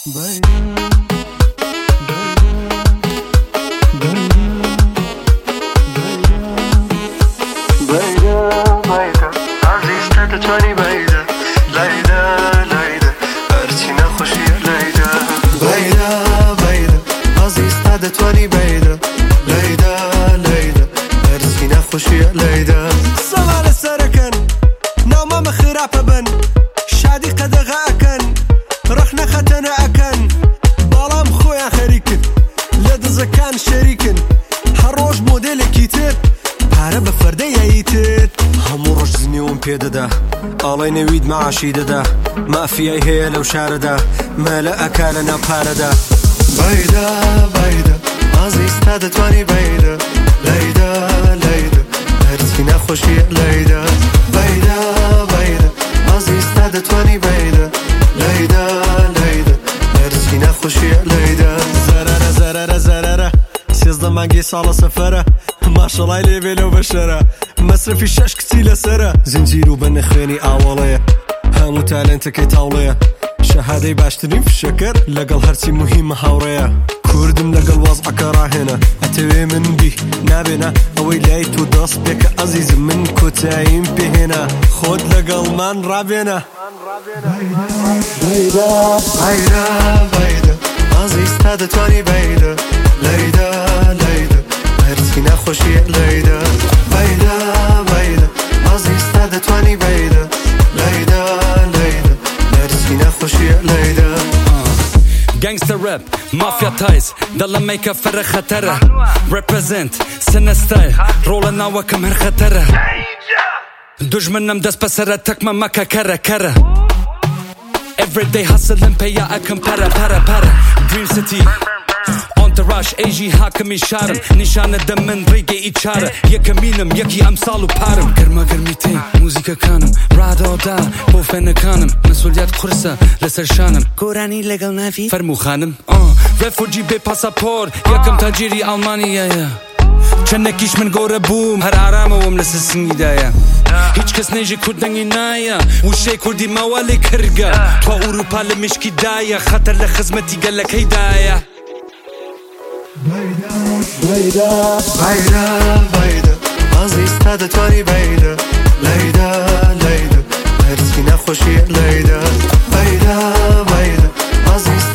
صلاة السركن نوما مخرافة بن شادي قدغا أكن رخنا ختنا أكن ظلام خويا خريكن لد زكان شريكن هروج موديل كيتر عرب فردية يتر همو روش زنيون بيددا الله نويد معاشي ددا ما في أي هي لو شاردا ما لا أكالنا باردا بيدا بيدا عزيز تادتواني بيدا ليدا ليدا هرسينا خوشي ليدا بيدا بيدا عزيز تادتواني بيدا ليدا ليدا هرسينا خوشي ليدا زرارة زرارة زرارة سيزدا مانجي صالة سفرة ما شاء الله يلي بيلو بشرة مصرفي الشاش كتيلة سرة زنجيرو بنخويني أولية هامو تالنتكي طاولية شهادي باشترين في الشكر لقل هرسي مهمة هاورية كردم لقل وضعك راهنا أتوي من بي نابنا أوي ليت ودرس بك عزيز من كتاين بهنا خود لقل من رابنا بيدا بيدا بيدا عزيز تادتواني بيدا ليدا ليدا هرسينا خوشي ليدا بيدا بيدا عزيز تادتواني بيدا ليدا ليدا هرسينا خوشي ليدا Gangster rap, mafia ties دلا ميكا فرق خطرة Represent سنة ستايل رولنا وكم هر خطرة دجمنم دست بسرة تكما مكا كرة كرة Everyday hustling paya أكم para Dream City Entourage AG حاكمي شارم نشان دم من ريقي إتشارة يكمينم يكي أمثال وبارم كرما قرميتين موزيكا كانم رادو دا بوفين كانم مسؤوليات قرصة لسر شانم كوراني لقل نافي فرمو خانم ريفوجي بي باسابور يكم تاجيري ألمانيا چنکیش من گوره بوم هر آرامه وم لسه سنگیدایا هیچ کس نیجی کردنگی نایا وشه کردی موالی کرگا تو اروپا لمشکی دایا خطر لخزمتی گلک هیدایا بيدا بيدا بيدا بيدا عزيز تادتواني بيدا ليدا ليدا هرسينا خوشي ليدا بيدا بيدا عزيز